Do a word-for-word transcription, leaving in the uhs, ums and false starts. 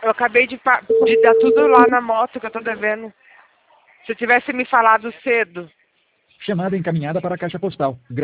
Eu acabei de, de dar tudo lá na moto que eu tô devendo. Se tivesse me falado cedo. Chamada encaminhada para a caixa postal.